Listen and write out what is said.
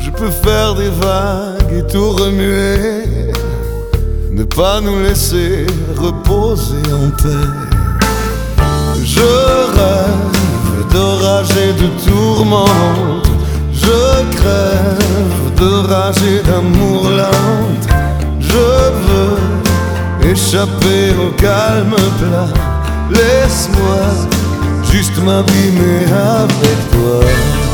Je peux faire des vagues et tout remuer, ne pas nous laisser reposer en paix. Je rêve d'orage et de tourmente, je crève de rage et d'amour lente. Je veux échapper au calme plat, laisse-moi juste m'abîmer avec toi.